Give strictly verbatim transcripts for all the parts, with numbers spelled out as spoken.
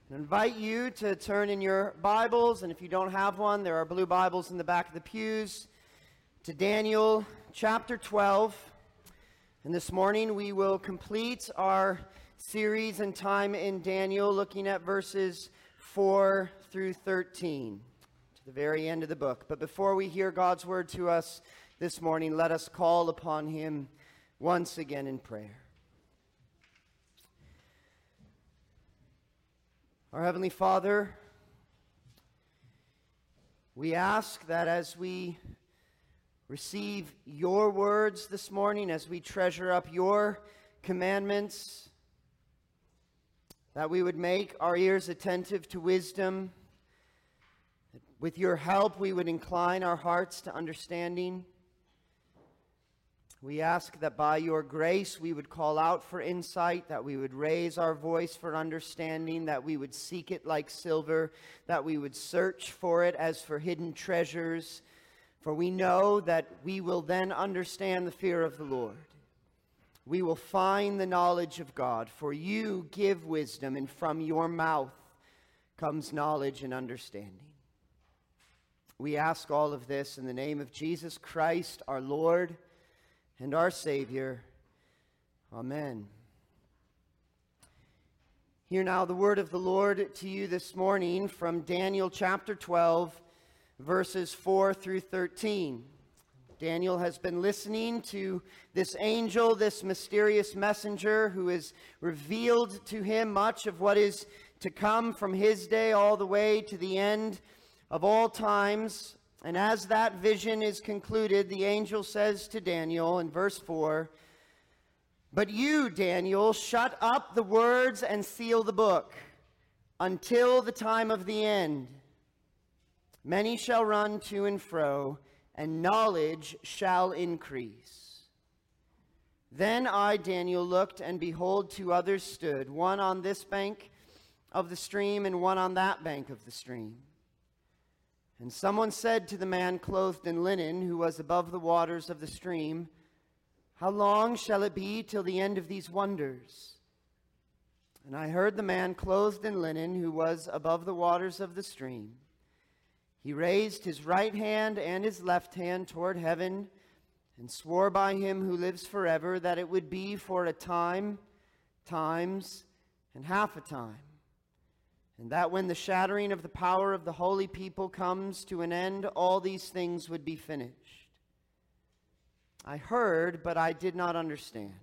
I invite you to turn in your Bibles, and if you don't have one, there are blue Bibles in the back of the pews, to Daniel chapter twelve. And this morning we will complete our series and time in Daniel, looking at verses four through thirteen, to the very end of the book. But before we hear God's word to us this morning, let us call upon Him once again in prayer. Our Heavenly Father, we ask that as we receive your words this morning, as we treasure up your commandments, that we would make our ears attentive to wisdom. That with your help, we would incline our hearts to understanding. We ask that by your grace we would call out for insight, that we would raise our voice for understanding, that we would seek it like silver, that we would search for it as for hidden treasures. For we know that we will then understand the fear of the Lord. We will find the knowledge of God, for you give wisdom, and from your mouth comes knowledge and understanding. We ask all of this in the name of Jesus Christ, our Lord and our Savior. Amen. Hear now the word of the Lord to you this morning from Daniel chapter twelve, verses four through thirteen. Daniel has been listening to this angel, this mysterious messenger, who has revealed to him much of what is to come from his day all the way to the end of all times. And as that vision is concluded, the angel says to Daniel in verse four, "But you, Daniel, shut up the words and seal the book until the time of the end. Many shall run to and fro, and knowledge shall increase." Then I, Daniel, looked, and behold, two others stood, one on this bank of the stream and one on that bank of the stream. And someone said to the man clothed in linen, who was above the waters of the stream, "How long shall it be till the end of these wonders?" And I heard the man clothed in linen, who was above the waters of the stream. He raised his right hand and his left hand toward heaven, and swore by him who lives forever that it would be for a time, times, and half a time. And that when the shattering of the power of the holy people comes to an end, all these things would be finished. I heard, but I did not understand.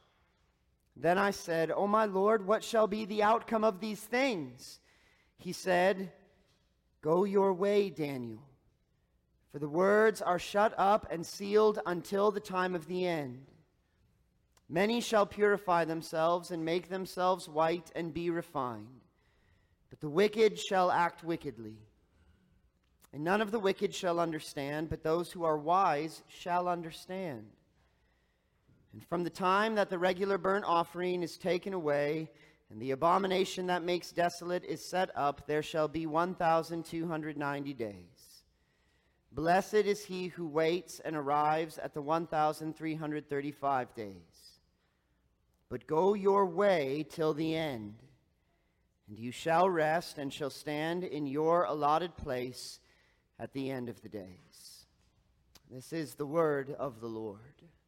Then I said, "O my Lord, what shall be the outcome of these things?" He said, "Go your way, Daniel, for the words are shut up and sealed until the time of the end. Many shall purify themselves and make themselves white and be refined. But the wicked shall act wickedly. And none of the wicked shall understand, but those who are wise shall understand. And from the time that the regular burnt offering is taken away, and the abomination that makes desolate is set up, there shall be one thousand two hundred ninety days. Blessed is he who waits and arrives at the one thousand three hundred thirty-five days. But go your way till the end, and you shall rest and shall stand in your allotted place at the end of the days." This is the word of the Lord.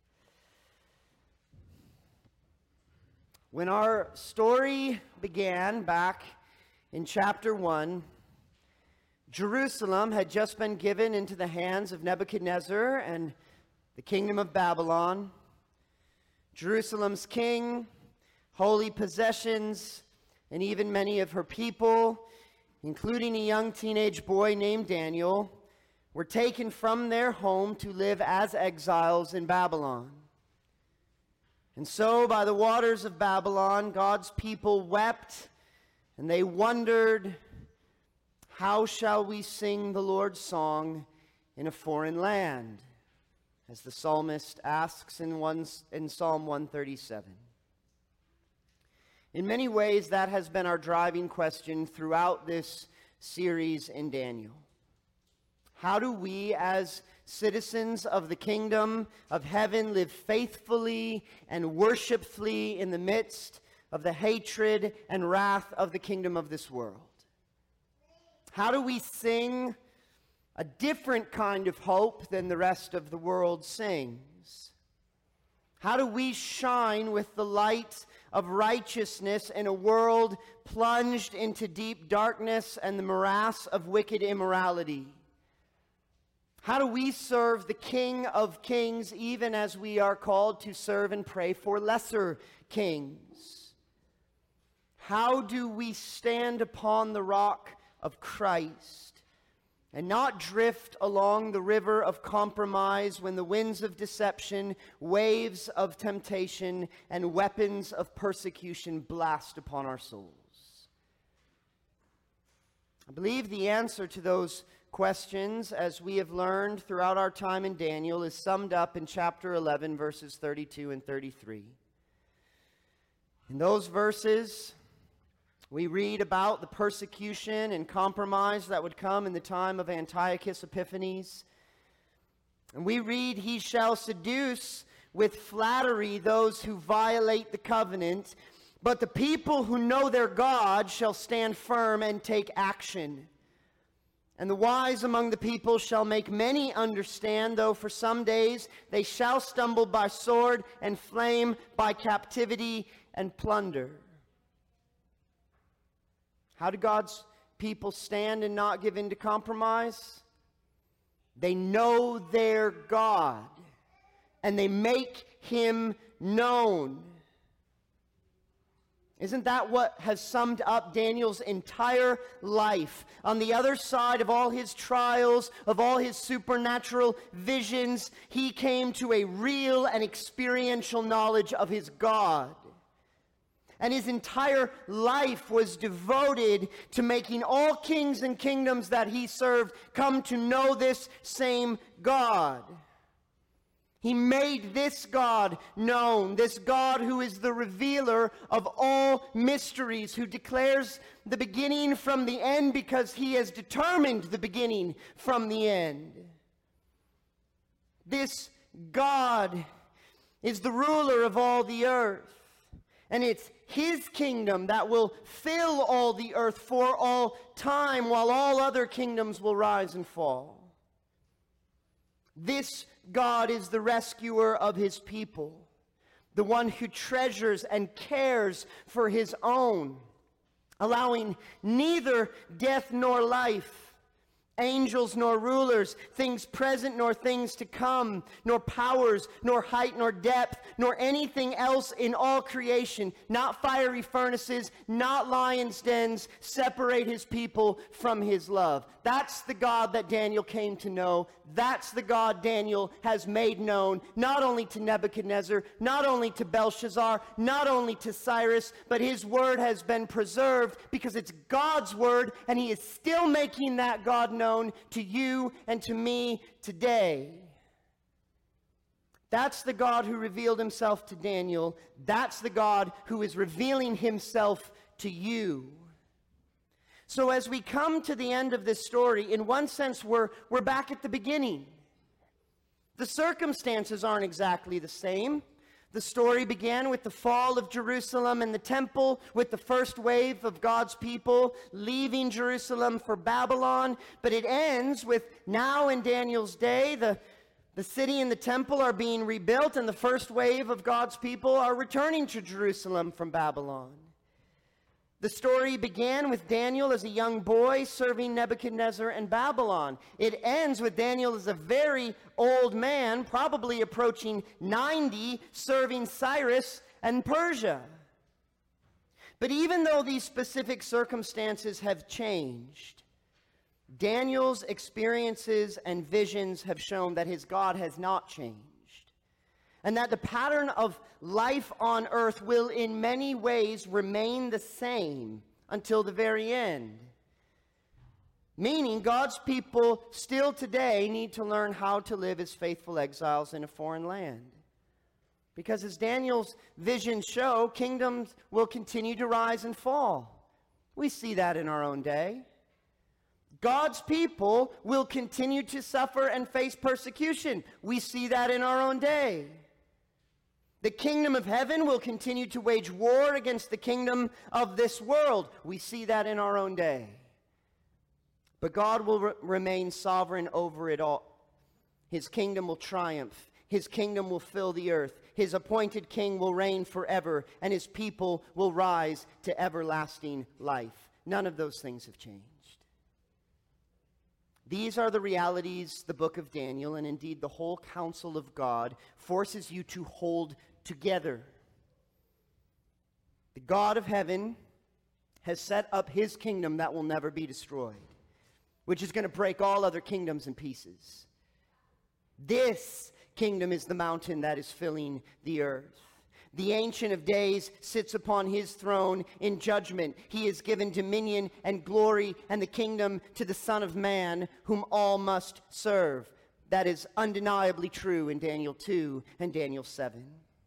When our story began back in chapter one, Jerusalem had just been given into the hands of Nebuchadnezzar and the kingdom of Babylon. Jerusalem's king, holy possessions, and even many of her people, including a young teenage boy named Daniel, were taken from their home to live as exiles in Babylon. And so by the waters of Babylon, God's people wept, and they wondered, "How shall we sing the Lord's song in a foreign land?" as the psalmist asks in, one, in Psalm one thirty-seven. In many ways, that has been our driving question throughout this series in Daniel. How do we, as citizens of the kingdom of heaven, live faithfully and worshipfully in the midst of the hatred and wrath of the kingdom of this world? How do we sing a different kind of hope than the rest of the world sings? How do we shine with the light of righteousness in a world plunged into deep darkness and the morass of wicked immorality? How do we serve the King of Kings even as we are called to serve and pray for lesser kings? How do we stand upon the rock of Christ and not drift along the river of compromise when the winds of deception, waves of temptation, and weapons of persecution blast upon our souls? I believe the answer to those questions, as we have learned throughout our time in Daniel, is summed up in chapter eleven, verses thirty-two and thirty-three. In those verses, we read about the persecution and compromise that would come in the time of Antiochus Epiphanes. And we read, "He shall seduce with flattery those who violate the covenant, but the people who know their God shall stand firm and take action. And the wise among the people shall make many understand, though for some days they shall stumble by sword and flame, by captivity and plunder." How do God's people stand and not give in to compromise? They know their God, and they make Him known. Isn't that what has summed up Daniel's entire life? On the other side of all his trials, of all his supernatural visions, he came to a real and experiential knowledge of his God. And his entire life was devoted to making all kings and kingdoms that he served come to know this same God. He made this God known, this God who is the revealer of all mysteries, who declares the beginning from the end because he has determined the beginning from the end. This God is the ruler of all the earth, and it's His kingdom that will fill all the earth for all time, while all other kingdoms will rise and fall. This God is the rescuer of His people, the one who treasures and cares for His own, allowing neither death nor life, angels nor rulers, things present nor things to come, nor powers, nor height, nor depth, nor anything else in all creation, not fiery furnaces, not lions' dens, separate His people from His love. That's the God that Daniel came to know. That's the God Daniel has made known, not only to Nebuchadnezzar, not only to Belshazzar, not only to Cyrus, but his word has been preserved because it's God's word, and He is still making that God known to you and to me today. That's the God who revealed Himself to Daniel. That's the God who is revealing Himself to you. So as we come to the end of this story, in one sense, we're, we're back at the beginning. The circumstances aren't exactly the same. The story began with the fall of Jerusalem and the temple, with the first wave of God's people leaving Jerusalem for Babylon. But it ends with now in Daniel's day, the, the city and the temple are being rebuilt, and the first wave of God's people are returning to Jerusalem from Babylon. The story began with Daniel as a young boy serving Nebuchadnezzar and Babylon. It ends with Daniel as a very old man, probably approaching ninety, serving Cyrus and Persia. But even though these specific circumstances have changed, Daniel's experiences and visions have shown that his God has not changed, and that the pattern of life on earth will in many ways remain the same until the very end. Meaning God's people still today need to learn how to live as faithful exiles in a foreign land. Because as Daniel's visions show, kingdoms will continue to rise and fall. We see that in our own day. God's people will continue to suffer and face persecution. We see that in our own day. The kingdom of heaven will continue to wage war against the kingdom of this world. We see that in our own day. But God will re- remain sovereign over it all. His kingdom will triumph. His kingdom will fill the earth. His appointed king will reign forever, and his people will rise to everlasting life. None of those things have changed. These are the realities the book of Daniel, and indeed the whole counsel of God, forces you to hold together. The God of heaven has set up his kingdom that will never be destroyed, which is going to break all other kingdoms in pieces. This kingdom is the mountain that is filling the earth. The Ancient of Days sits upon his throne in judgment. He has given dominion and glory and the kingdom to the Son of Man, whom all must serve. That is undeniably true in Daniel two and Daniel seven.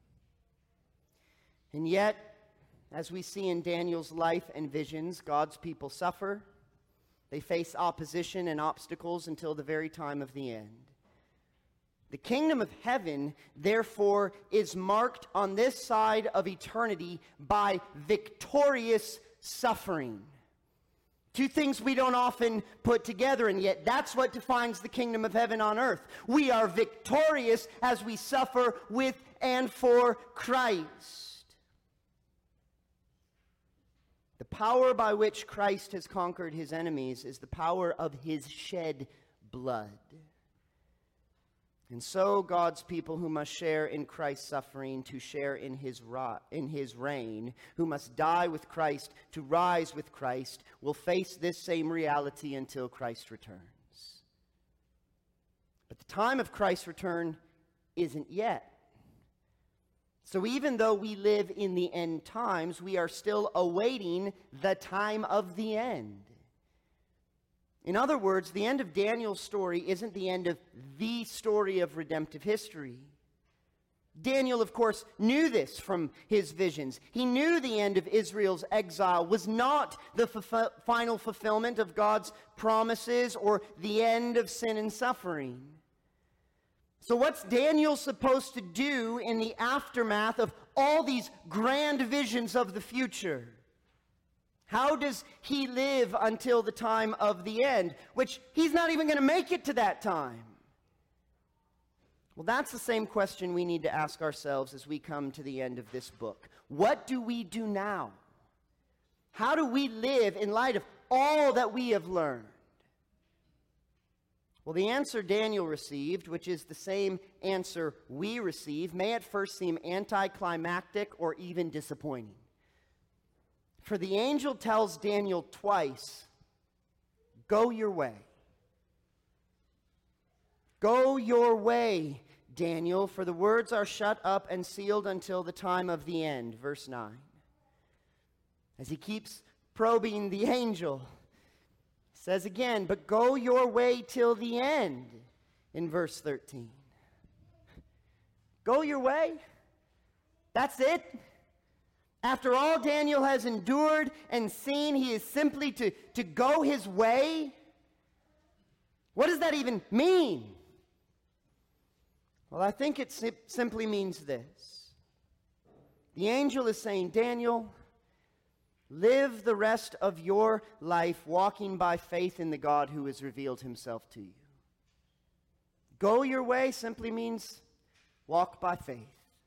And yet, as we see in Daniel's life and visions, God's people suffer. They face opposition and obstacles until the very time of the end. The kingdom of heaven, therefore, is marked on this side of eternity by victorious suffering. Two things we don't often put together, and yet that's what defines the kingdom of heaven on earth. We are victorious as we suffer with and for Christ. The power by which Christ has conquered his enemies is the power of his shed blood. And so God's people who must share in Christ's suffering to share in his, ra- in his reign, who must die with Christ to rise with Christ, will face this same reality until Christ returns. But the time of Christ's return isn't yet. So even though we live in the end times, we are still awaiting the time of the end. In other words, the end of Daniel's story isn't the end of the story of redemptive history. Daniel, of course, knew this from his visions. He knew the end of Israel's exile was not the f- final fulfillment of God's promises or the end of sin and suffering. So what's Daniel supposed to do in the aftermath of all these grand visions of the future? How does he live until the time of the end, which he's not even going to make it to that time? Well, that's the same question we need to ask ourselves as we come to the end of this book. What do we do now? How do we live in light of all that we have learned? Well, the answer Daniel received, which is the same answer we receive, may at first seem anticlimactic or even disappointing. For the angel tells Daniel twice, go your way. Go your way, Daniel, for the words are shut up and sealed until the time of the end. Verse nine. As he keeps probing the angel, he says again, but go your way till the end, in verse thirteen. Go your way? That's it? After all Daniel has endured and seen, he is simply to, to go his way? What does that even mean? Well, I think it sim- simply means this. The angel is saying, Daniel, live the rest of your life walking by faith in the God who has revealed himself to you. Go your way simply means walk by faith.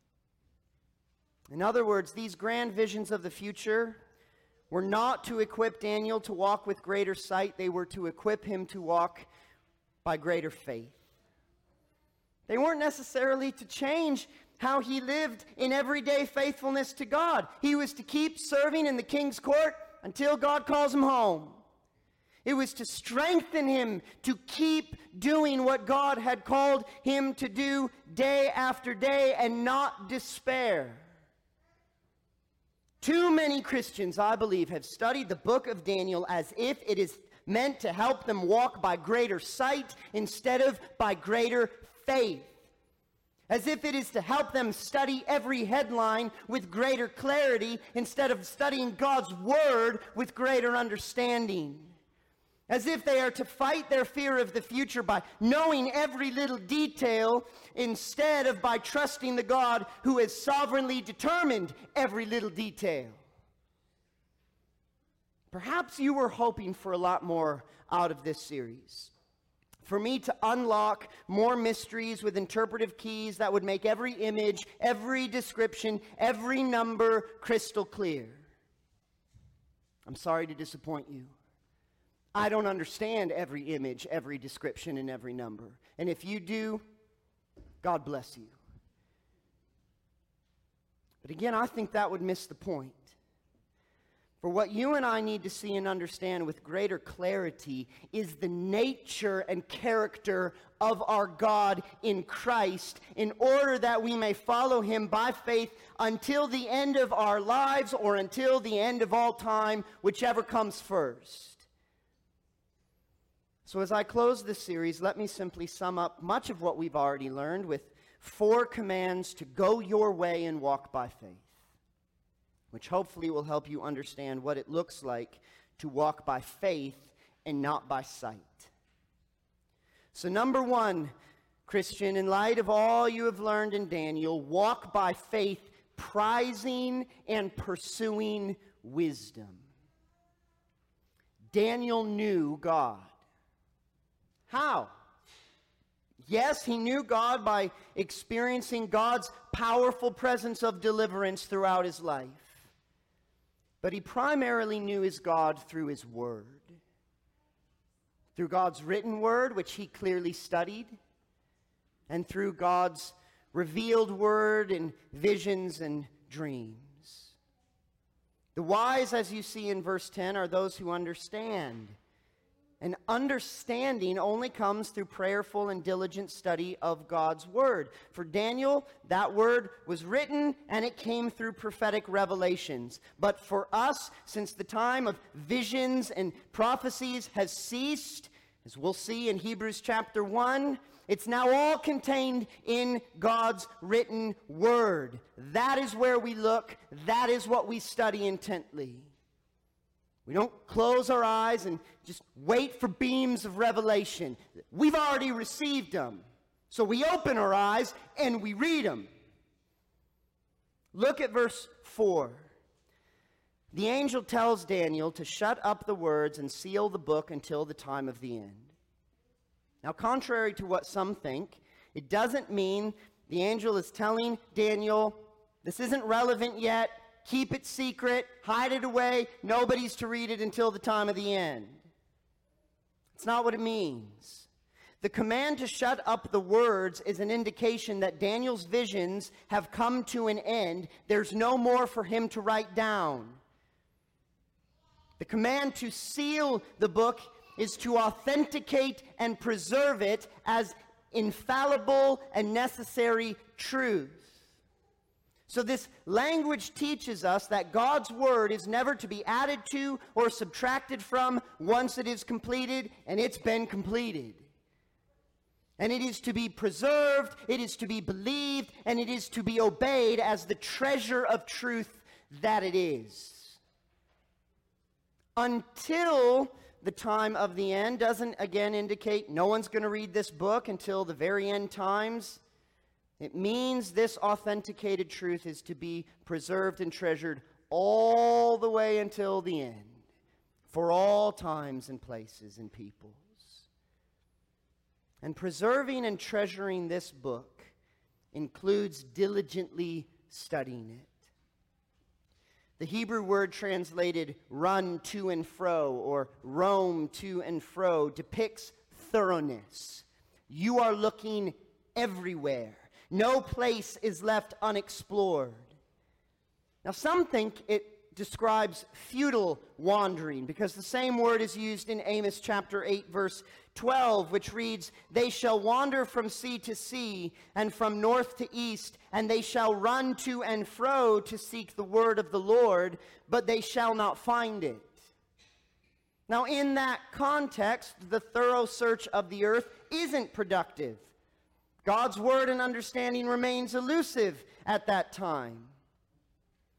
In other words, these grand visions of the future were not to equip Daniel to walk with greater sight. They were to equip him to walk by greater faith. They weren't necessarily to change how he lived in everyday faithfulness to God. He was to keep serving in the king's court until God calls him home. It was to strengthen him to keep doing what God had called him to do day after day and not despair. Too many Christians, I believe, have studied the book of Daniel as if it is meant to help them walk by greater sight instead of by greater faith. As if it is to help them study every headline with greater clarity instead of studying God's word with greater understanding. as if they are to fight their fear of the future by knowing every little detail instead of by trusting the God who has sovereignly determined every little detail. Perhaps you were hoping for a lot more out of this series. For me to unlock more mysteries with interpretive keys that would make every image, every description, every number crystal clear. I'm sorry to disappoint you. I don't understand every image, every description, and every number. And if you do, God bless you. But again, I think that would miss the point. For what you and I need to see and understand with greater clarity is the nature and character of our God in Christ, in order that we may follow him by faith until the end of our lives or until the end of all time, whichever comes first. So as I close this series, let me simply sum up much of what we've already learned with four commands to go your way and walk by faith, which hopefully will help you understand what it looks like to walk by faith and not by sight. So number one, Christian, in light of all you have learned in Daniel, walk by faith, prizing and pursuing wisdom. Daniel knew God. How? Yes, he knew God by experiencing God's powerful presence of deliverance throughout his life. But he primarily knew his God through his word. Through God's written word, which he clearly studied, and through God's revealed word in visions and dreams. The wise, as you see in verse ten, are those who understand. And understanding only comes through prayerful and diligent study of God's word. For Daniel, that word was written and it came through prophetic revelations. But for us, since the time of visions and prophecies has ceased, as we'll see in Hebrews chapter one, it's now all contained in God's written word. That is where we look. That is what we study intently. We don't close our eyes and just wait for beams of revelation. We've already received them. So we open our eyes and we read them. Look at verse four. The angel tells Daniel to shut up the words and seal the book until the time of the end. Now, contrary to what some think, it doesn't mean the angel is telling Daniel, this isn't relevant yet. Keep it secret, hide it away, nobody's to read it until the time of the end. It's not what it means. The command to shut up the words is an indication that Daniel's visions have come to an end. There's no more for him to write down. The command to seal the book is to authenticate and preserve it as infallible and necessary truth. So this language teaches us that God's word is never to be added to or subtracted from once it is completed, and it's been completed. And it is to be preserved, it is to be believed, and it is to be obeyed as the treasure of truth that it is. Until the time of the end doesn't again indicate no one's going to read this book until the very end times. It means this authenticated truth is to be preserved and treasured all the way until the end, for all times and places and peoples. And preserving and treasuring this book includes diligently studying it. The Hebrew word translated run to and fro or roam to and fro depicts thoroughness. You are looking everywhere. No place is left unexplored. Now, some think it describes futile wandering, because the same word is used in Amos chapter eight, verse twelve, which reads, "They shall wander from sea to sea, and from north to east, and they shall run to and fro to seek the word of the Lord, but they shall not find it." Now, in that context, the thorough search of the earth isn't productive. God's word and understanding remains elusive at that time.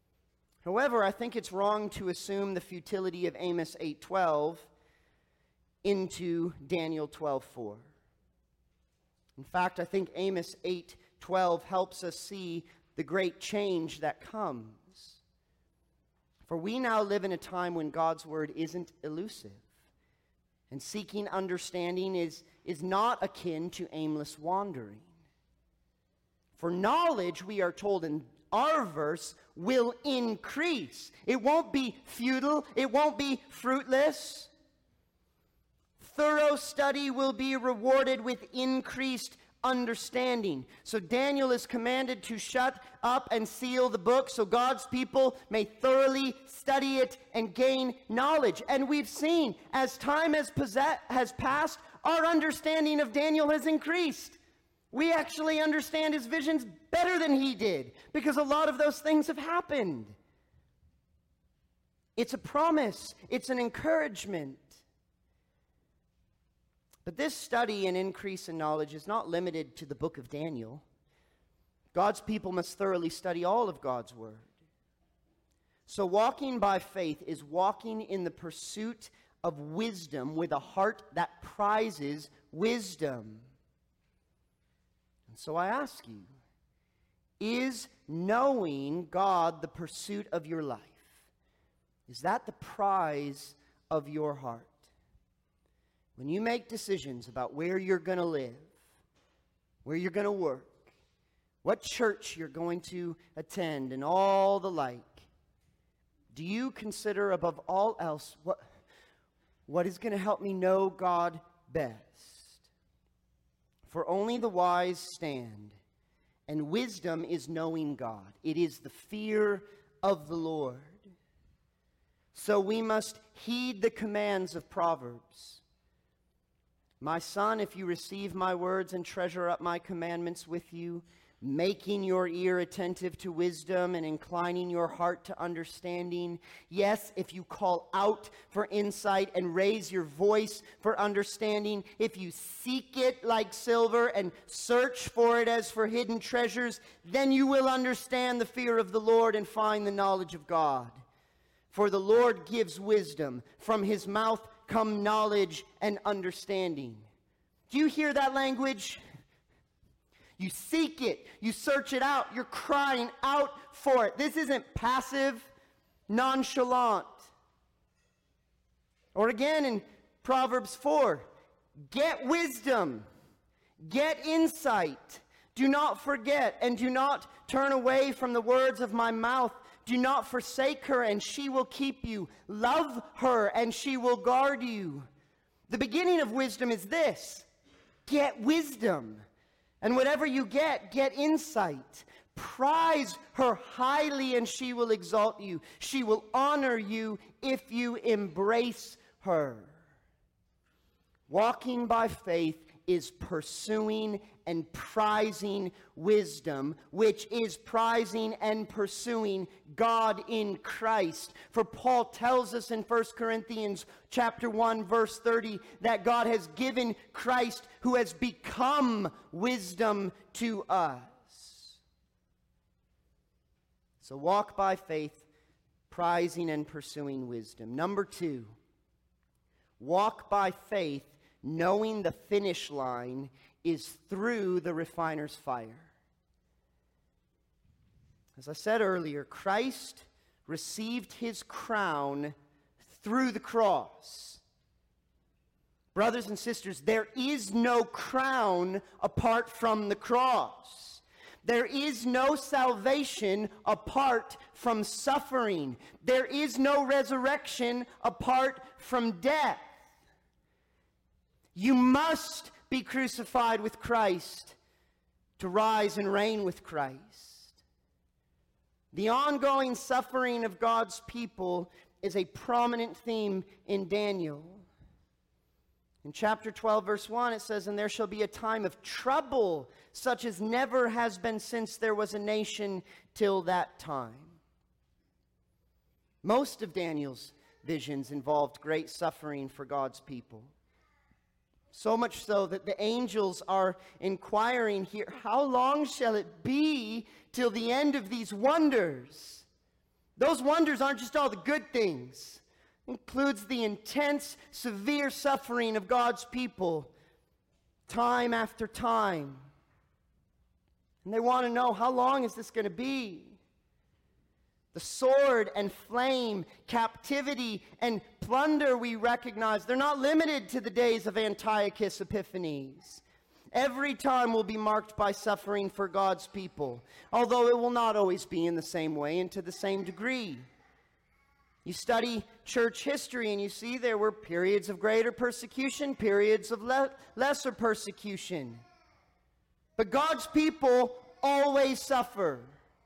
However, I think it's wrong to assume the futility of Amos eight twelve. into Daniel twelve four. In fact, I think Amos eight twelve helps us see the great change that comes. For we now live in a time when God's word isn't elusive, and seeking understanding is, is not akin to aimless wandering. For knowledge, we are told in our verse, will increase. It won't be futile. It won't be fruitless. Thorough study will be rewarded with increased understanding. So Daniel is commanded to shut up and seal the book so God's people may thoroughly study it and gain knowledge. And we've seen, as time has, possess- has passed, our understanding of Daniel has increased. We actually understand his visions better than he did, because a lot of those things have happened. It's a promise. It's an encouragement. But this study and increase in knowledge is not limited to the book of Daniel. God's people must thoroughly study all of God's word. So walking by faith is walking in the pursuit of wisdom with a heart that prizes wisdom. And so I ask you, is knowing God the pursuit of your life? Is that the prize of your heart? When you make decisions about where you're going to live, where you're going to work, what church you're going to attend, and all the like, do you consider above all else what, what is going to help me know God best? For only the wise stand, and wisdom is knowing God. It is the fear of the Lord. So we must heed the commands of Proverbs. My son, if you receive my words and treasure up my commandments with you, making your ear attentive to wisdom and inclining your heart to understanding. Yes, if you call out for insight and raise your voice for understanding, if you seek it like silver and search for it as for hidden treasures, then you will understand the fear of the Lord and find the knowledge of God. For the Lord gives wisdom. From his mouth come knowledge and understanding. Do you hear that language? You seek it. You search it out. You're crying out for it. This isn't passive, nonchalant. Or again in Proverbs four, get wisdom. Get insight. Do not forget and do not turn away from the words of my mouth. Do not forsake her, and she will keep you. Love her, and she will guard you. The beginning of wisdom is this: get wisdom. And whatever you get, get insight. Prize her highly, and she will exalt you. She will honor you if you embrace her. Walking by faith is pursuing and prizing wisdom, which is prizing and pursuing God in Christ. For Paul tells us in First Corinthians chapter one, verse thirty, that God has given Christ, who has become wisdom to us. So walk by faith, prizing and pursuing wisdom. Number two, walk by faith, knowing the finish line is through the refiner's fire. As I said earlier, Christ received his crown through the cross. Brothers and sisters, there is no crown apart from the cross. There is no salvation apart from suffering. There is no resurrection apart from death. You must be crucified with Christ to rise and reign with Christ. The ongoing suffering of God's people is a prominent theme in Daniel. In chapter twelve, verse one, it says, "And there shall be a time of trouble, such as never has been since there was a nation till that time." Most of Daniel's visions involved great suffering for God's people. So much so that the angels are inquiring here, how long shall it be till the end of these wonders? Those wonders aren't just all the good things. includes the intense, severe suffering of God's people time after time. And they want to know, how long is this going to be? The sword and flame, captivity and plunder we recognize, they're not limited to the days of Antiochus Epiphanes. Every time will be marked by suffering for God's people, although it will not always be in the same way and to the same degree. You study church history and you see there were periods of greater persecution, periods of le- lesser persecution. But God's people always suffer.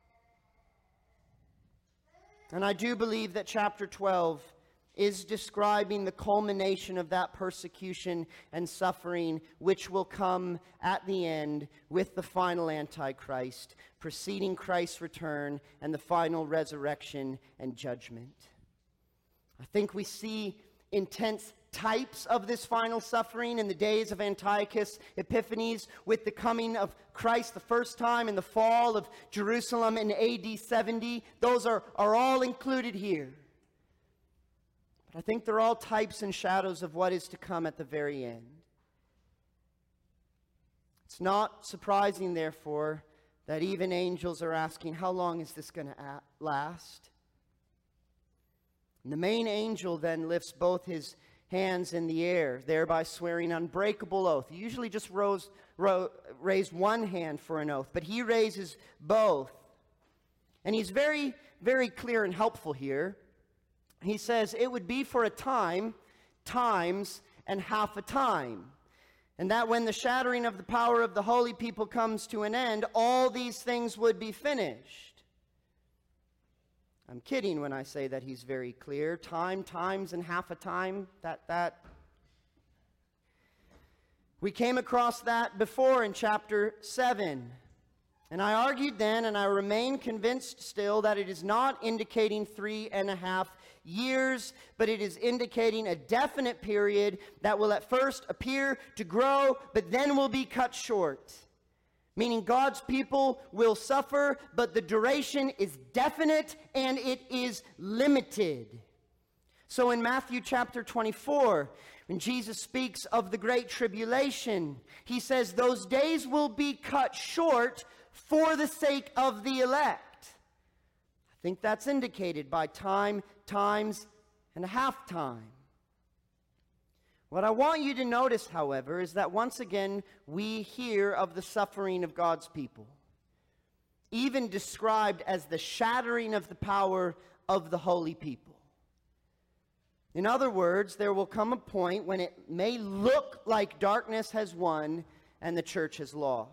And I do believe that chapter twelve is describing the culmination of that persecution and suffering which will come at the end with the final Antichrist, preceding Christ's return and the final resurrection and judgment. I think we see intense types of this final suffering in the days of Antiochus Epiphanes with the coming of Christ the first time and the fall of Jerusalem in A D seventy. Those are, are all included here. But I think they're all types and shadows of what is to come at the very end. It's not surprising, therefore, that even angels are asking, how long is this going to last? And the main angel then lifts both his hands in the air, thereby swearing unbreakable oath. He usually just rose, ro- raised one hand for an oath, but he raises both. And he's very, very clear and helpful here. He says it would be for a time, times, and half a time. And that when the shattering of the power of the holy people comes to an end, all these things would be finished. I'm kidding when I say that he's very clear. Time, times, and half a time. That, that. We came across that before in chapter seven. And I argued then, and I remain convinced still, that it is not indicating three and a half years, but it is indicating a definite period that will at first appear to grow, but then will be cut short. Meaning God's people will suffer, but the duration is definite and it is limited. So in Matthew chapter twenty-four, when Jesus speaks of the great tribulation, he says those days will be cut short for the sake of the elect. I think that's indicated by time, times, and a half time. What I want you to notice, however, is that once again we hear of the suffering of God's people, even described as the shattering of the power of the holy people. In other words, there will come a point when it may look like darkness has won and the church has lost.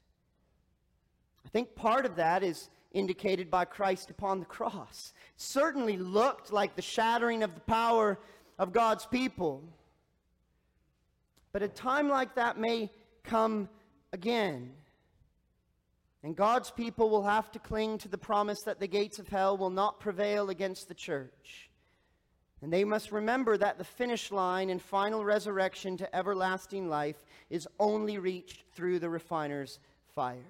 I think part of that is indicated by Christ upon the cross. It certainly looked like the shattering of the power of God's people. But a time like that may come again. And God's people will have to cling to the promise that the gates of hell will not prevail against the church. And they must remember that the finish line and final resurrection to everlasting life is only reached through the refiner's fire.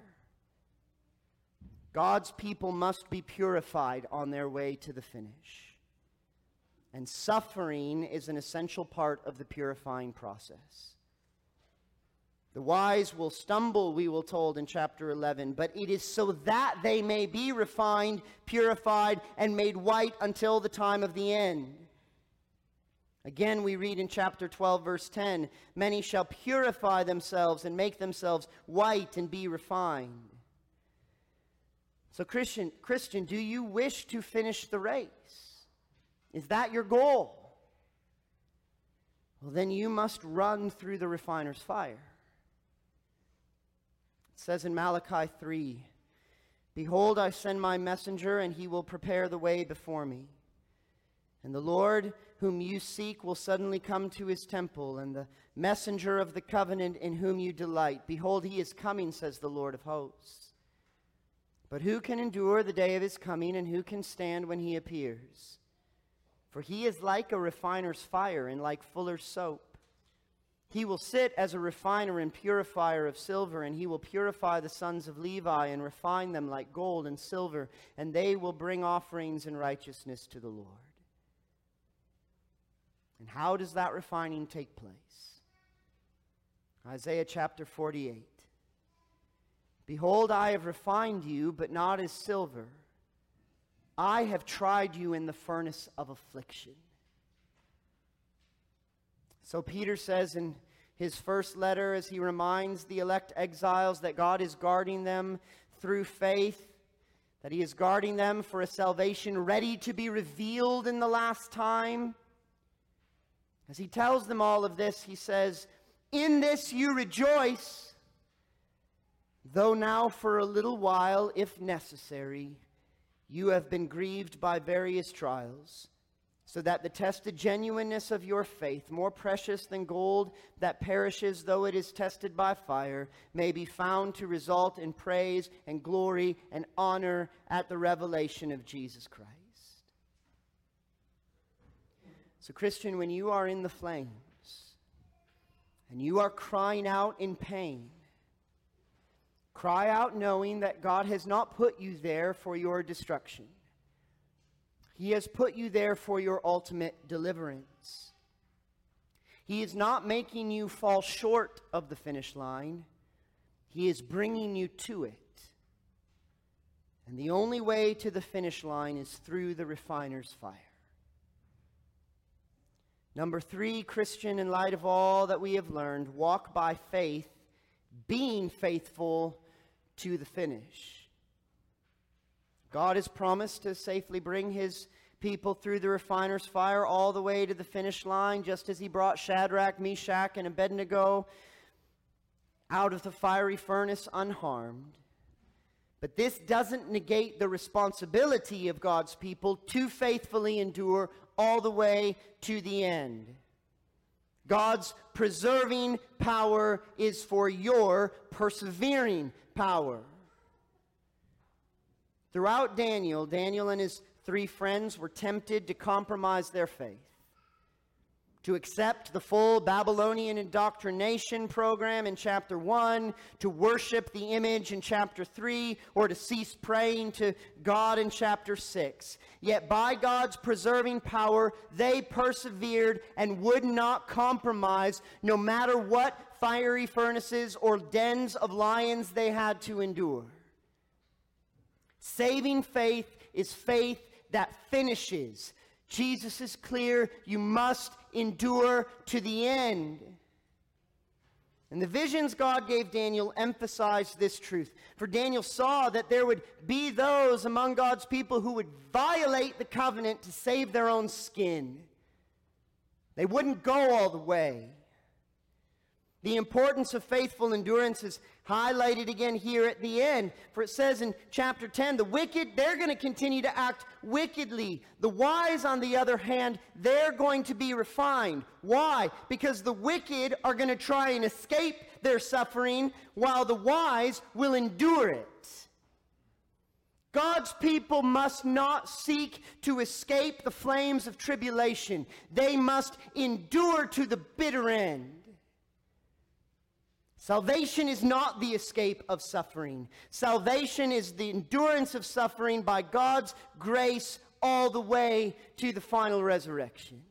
God's people must be purified on their way to the finish. And suffering is an essential part of the purifying process. The wise will stumble, we will told in chapter eleven, but it is so that they may be refined, purified, and made white until the time of the end. Again, we read in chapter twelve, verse ten, many shall purify themselves and make themselves white and be refined. So Christian, Christian, do you wish to finish the race? Is that your goal? Well, then you must run through the refiner's fire. It says in Malachi three, behold, I send my messenger, and he will prepare the way before me. And the Lord whom you seek will suddenly come to his temple, and the messenger of the covenant in whom you delight. Behold, he is coming, says the Lord of hosts. But who can endure the day of his coming, and who can stand when he appears? For he is like a refiner's fire and like fuller's soap. He will sit as a refiner and purifier of silver, and he will purify the sons of Levi and refine them like gold and silver, and they will bring offerings in righteousness to the Lord. And how does that refining take place? Isaiah chapter forty-eight. Behold, I have refined you, but not as silver. I have tried you in the furnace of affliction. So Peter says in his first letter, as he reminds the elect exiles that God is guarding them through faith, that he is guarding them for a salvation ready to be revealed in the last time. As he tells them all of this, he says, in this you rejoice, though now for a little while, if necessary, you have been grieved by various trials, so that the tested genuineness of your faith, more precious than gold that perishes though it is tested by fire, may be found to result in praise and glory and honor at the revelation of Jesus Christ. So, Christian, when you are in the flames and you are crying out in pain, cry out knowing that God has not put you there for your destruction. He has put you there for your ultimate deliverance. He is not making you fall short of the finish line. He is bringing you to it. And the only way to the finish line is through the refiner's fire. Number three, Christian, in light of all that we have learned, walk by faith, being faithful to the finish. God has promised to safely bring his people through the refiner's fire all the way to the finish line, just as he brought Shadrach, Meshach, and Abednego out of the fiery furnace unharmed. But this doesn't negate the responsibility of God's people to faithfully endure all the way to the end. God's preserving power is for your persevering power. Throughout Daniel, Daniel and his three friends were tempted to compromise their faith, to accept the full Babylonian indoctrination program in chapter one, to worship the image in chapter three, or to cease praying to God in chapter six. Yet by God's preserving power, they persevered and would not compromise, no matter what fiery furnaces or dens of lions they had to endure. Saving faith is faith that finishes. Jesus is clear, you must endure to the end. And the visions God gave Daniel emphasized this truth. For Daniel saw that there would be those among God's people who would violate the covenant to save their own skin. They wouldn't go all the way. The importance of faithful endurance is highlighted again here at the end. For it says in chapter ten, the wicked, they're going to continue to act wickedly. The wise, on the other hand, they're going to be refined. Why? Because the wicked are going to try and escape their suffering, while the wise will endure it. God's people must not seek to escape the flames of tribulation. They must endure to the bitter end. Salvation is not the escape of suffering. Salvation is the endurance of suffering by God's grace all the way to the final resurrection.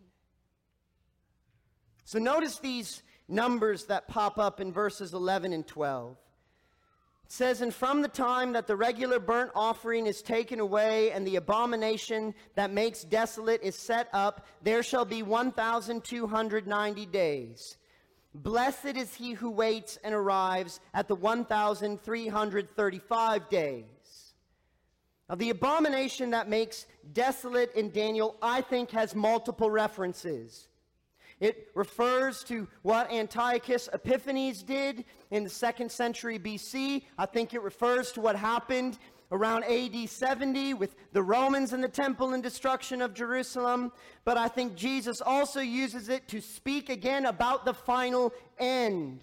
So notice these numbers that pop up in verses eleven and twelve. It says, and from the time that the regular burnt offering is taken away and the abomination that makes desolate is set up, there shall be one thousand two hundred ninety days. Blessed is he who waits and arrives at the one thousand three hundred thirty-five days. Now, the abomination that makes desolate in Daniel, I think, has multiple references. It refers to what Antiochus Epiphanes did in the second century B C. I think it refers to what happened around A D seventy with the Romans and the temple and destruction of Jerusalem. But I think Jesus also uses it to speak again about the final end.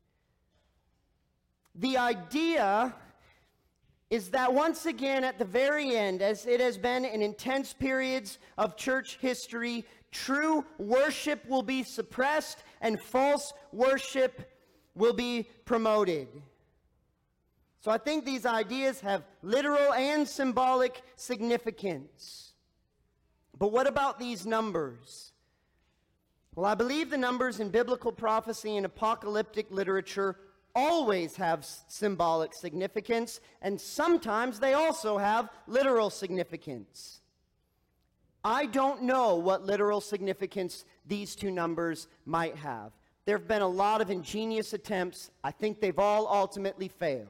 The idea is that once again at the very end, as it has been in intense periods of church history, true worship will be suppressed and false worship will be promoted. So I think these ideas have literal and symbolic significance. But what about these numbers? Well, I believe the numbers in biblical prophecy and apocalyptic literature always have s- symbolic significance, and sometimes they also have literal significance. I don't know what literal significance these two numbers might have. There have been a lot of ingenious attempts. I think they've all ultimately failed.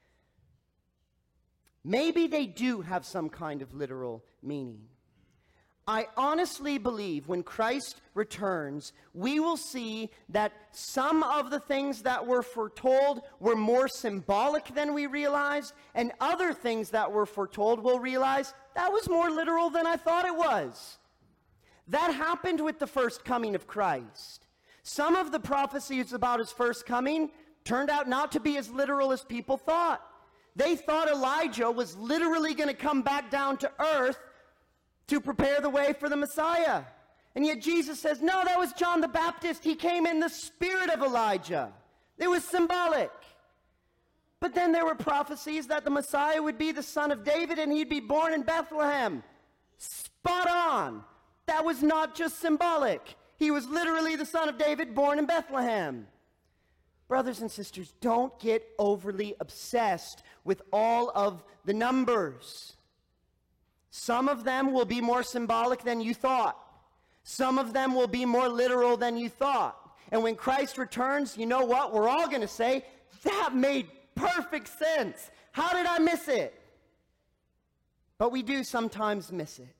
Maybe they do have some kind of literal meaning. I honestly believe when Christ returns, we will see that some of the things that were foretold were more symbolic than we realized, and other things that were foretold we'll realize that was more literal than I thought it was. That happened with the first coming of Christ. Some of the prophecies about his first coming turned out not to be as literal as people thought. They thought Elijah was literally going to come back down to earth to prepare the way for the Messiah. And yet Jesus says, no, that was John the Baptist. He came in the spirit of Elijah. It was symbolic. But then there were prophecies that the Messiah would be the son of David and he'd be born in Bethlehem. Spot on. That was not just symbolic. He was literally the son of David born in Bethlehem. Brothers and sisters, don't get overly obsessed with all of the numbers. Some of them will be more symbolic than you thought. Some of them will be more literal than you thought. And when Christ returns, you know what? We're all going to say, that made perfect sense. How did I miss it? But we do sometimes miss it.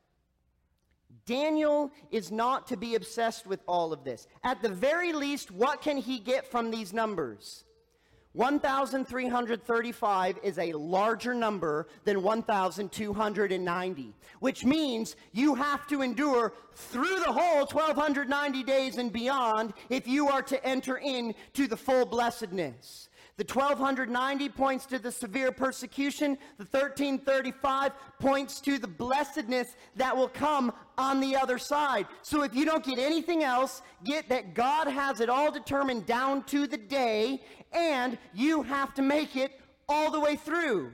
Daniel is not to be obsessed with all of this. At the very least, what can he get from these numbers? one thousand three hundred thirty-five is a larger number than one thousand two hundred ninety, which means you have to endure through the whole twelve ninety days and beyond if you are to enter into the full blessedness. The twelve ninety points to the severe persecution. The thirteen thirty-five points to the blessedness that will come on the other side. So if you don't get anything else, get that God has it all determined down to the day, and you have to make it all the way through.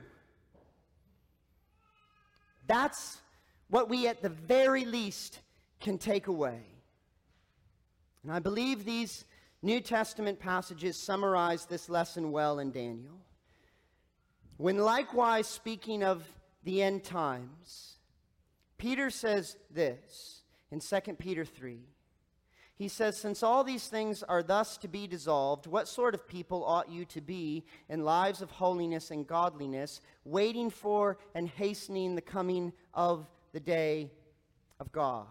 That's what we at the very least can take away. And I believe these New Testament passages summarize this lesson well in Daniel. When likewise speaking of the end times, Peter says this in Second Peter three. He says, since all these things are thus to be dissolved, what sort of people ought you to be in lives of holiness and godliness, waiting for and hastening the coming of the day of God?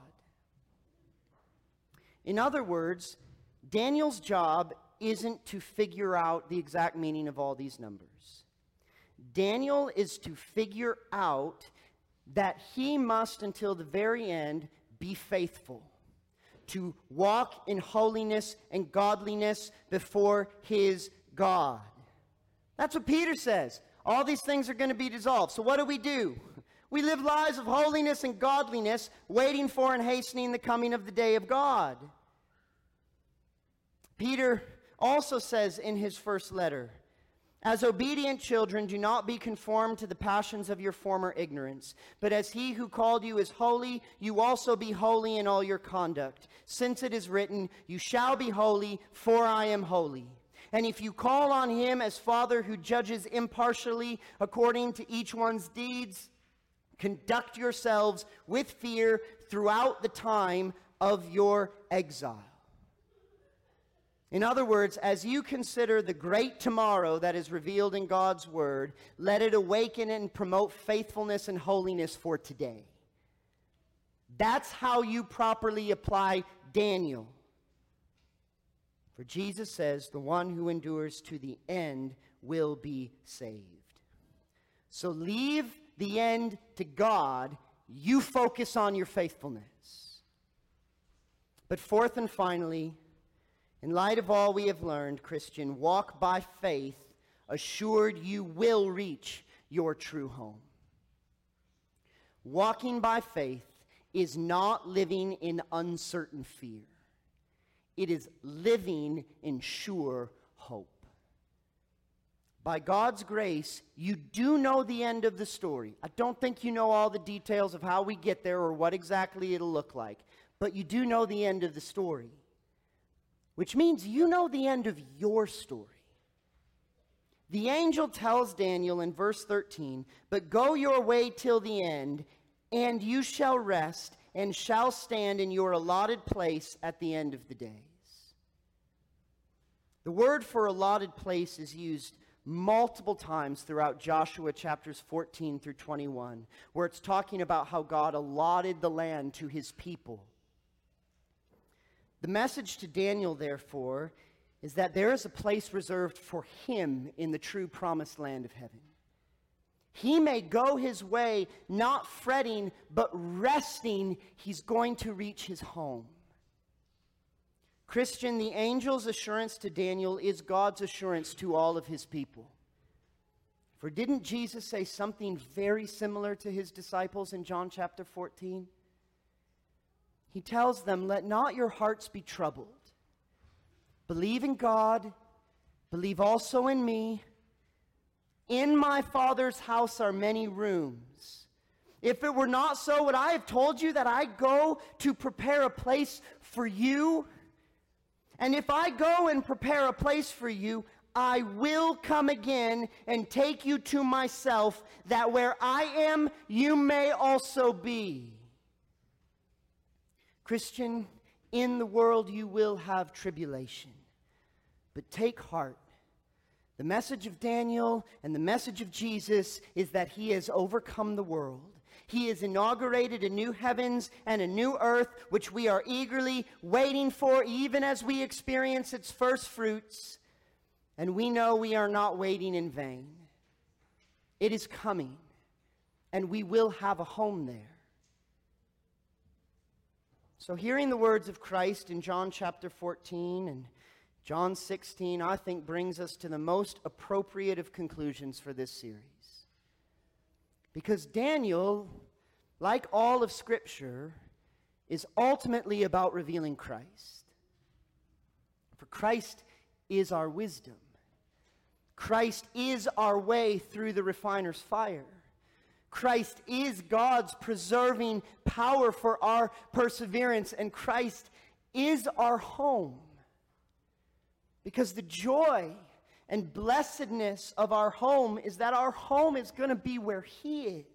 In other words, Daniel's job isn't to figure out the exact meaning of all these numbers. Daniel is to figure out that he must, until the very end, be faithful, to walk in holiness and godliness before his God. That's what Peter says. All these things are going to be dissolved. So what do we do? We live lives of holiness and godliness, waiting for and hastening the coming of the day of God. Peter also says in his first letter, as obedient children, do not be conformed to the passions of your former ignorance, but as he who called you is holy, you also be holy in all your conduct. Since it is written, you shall be holy, for I am holy. And if you call on him as Father who judges impartially according to each one's deeds, conduct yourselves with fear throughout the time of your exile. In other words, as you consider the great tomorrow that is revealed in God's word, let it awaken and promote faithfulness and holiness for today. That's how you properly apply Daniel. For Jesus says, the one who endures to the end will be saved. So leave the end to God. You focus on your faithfulness. But fourth and finally, in light of all we have learned, Christian, walk by faith, assured you will reach your true home. Walking by faith is not living in uncertain fear. It is living in sure hope. By God's grace, you do know the end of the story. I don't think you know all the details of how we get there or what exactly it'll look like. but you do know the end of the story, which means you know the end of your story. The angel tells Daniel in verse thirteen, "But go your way till the end, and you shall rest, and shall stand in your allotted place at the end of the days." The word for allotted place is used multiple times throughout Joshua chapters fourteen through twenty-one, where it's talking about how God allotted the land to his people. The message to Daniel, therefore, is that there is a place reserved for him in the true promised land of heaven. He may go his way, not fretting, but resting. He's going to reach his home. Christian, the angel's assurance to Daniel is God's assurance to all of his people. For didn't Jesus say something very similar to his disciples in John chapter fourteen? He tells them, "Let not your hearts be troubled. Believe in God, believe also in me. In my Father's house are many rooms. If it were not so, would I have told you that I go to prepare a place for you? And if I go and prepare a place for you, I will come again and take you to myself, that where I am, you may also be." Christian, in the world you will have tribulation, but take heart. The message of Daniel and the message of Jesus is that he has overcome the world. He has inaugurated a new heavens and a new earth, which we are eagerly waiting for, even as we experience its first fruits. And we know we are not waiting in vain. It is coming, and we will have a home there. So hearing the words of Christ in John chapter fourteen and John sixteen, I think, brings us to the most appropriate of conclusions for this series. Because Daniel, like all of Scripture, is ultimately about revealing Christ. For Christ is our wisdom. Christ is our way through the refiner's fire. Christ is God's preserving power for our perseverance, and Christ is our home. Because the joy and blessedness of our home is that our home is going to be where He is.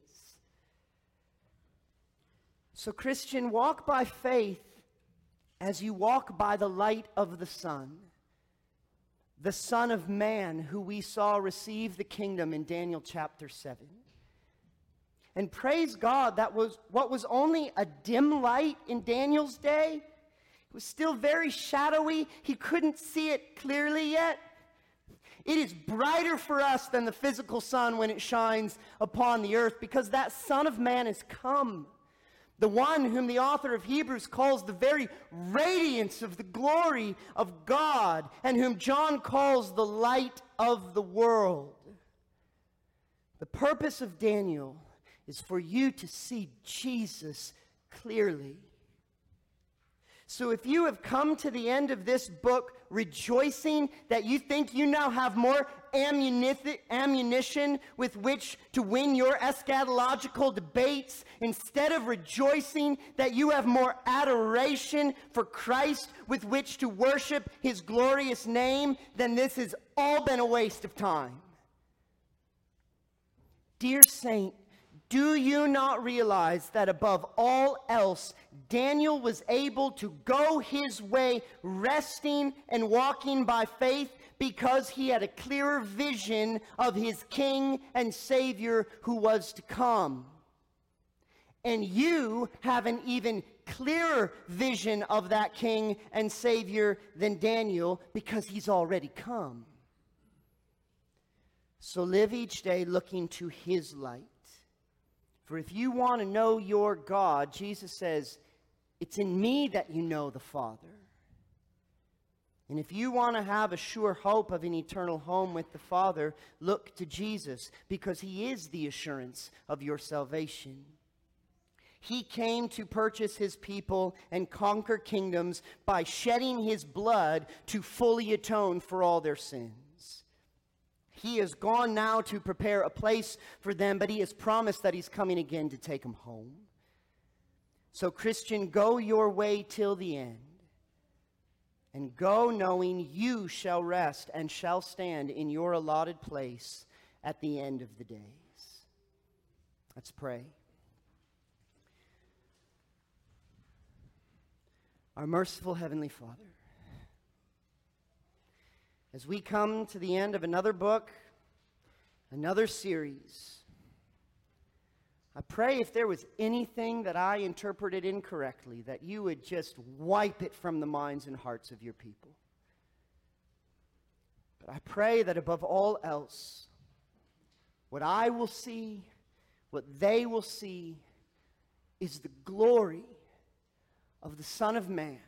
So, Christian, walk by faith as you walk by the light of the sun, the Son of Man who we saw receive the kingdom in Daniel chapter seven. And praise God, that was what was only a dim light in Daniel's day. It was still very shadowy. He couldn't see it clearly yet. It is brighter for us than the physical sun when it shines upon the earth, because that Son of Man has come. The one whom the author of Hebrews calls the very radiance of the glory of God, and whom John calls the light of the world. The purpose of Daniel is for you to see Jesus clearly. So if you have come to the end of this book rejoicing that you think you now have more ammunition with which to win your eschatological debates, instead of rejoicing that you have more adoration for Christ with which to worship His glorious name, then this has all been a waste of time. Dear saint, do you not realize that above all else, Daniel was able to go his way, resting and walking by faith, because he had a clearer vision of his King and Savior who was to come? And you have an even clearer vision of that King and Savior than Daniel, because he's already come. So live each day looking to His light. For if you want to know your God, Jesus says, it's in me that you know the Father. And if you want to have a sure hope of an eternal home with the Father, look to Jesus, because He is the assurance of your salvation. He came to purchase His people and conquer kingdoms by shedding His blood to fully atone for all their sins. He has gone now to prepare a place for them, but He has promised that He's coming again to take them home. So, Christian, go your way till the end, and go knowing you shall rest and shall stand in your allotted place at the end of the days. Let's pray. Our merciful Heavenly Father, as we come to the end of another book, another series, I pray if there was anything that I interpreted incorrectly, that you would just wipe it from the minds and hearts of your people. But I pray that above all else, what I will see, what they will see, is the glory of the Son of Man,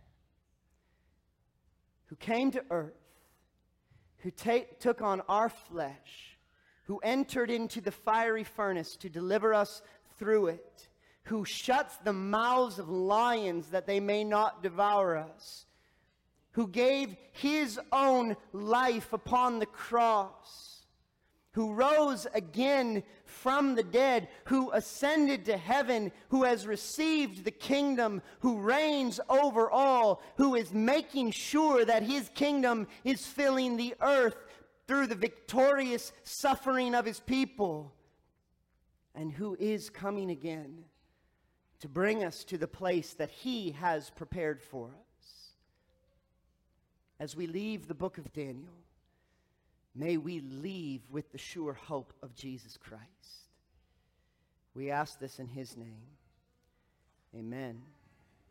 who came to earth, who take, took on our flesh, who entered into the fiery furnace to deliver us through it, who shuts the mouths of lions that they may not devour us, who gave his own life upon the cross, who rose again from the dead, who ascended to heaven, who has received the kingdom, who reigns over all, who is making sure that his kingdom is filling the earth through the victorious suffering of his people, and who is coming again to bring us to the place that he has prepared for us. As we leave the book of Daniel, may we leave with the sure hope of Jesus Christ. We ask this in his name. Amen.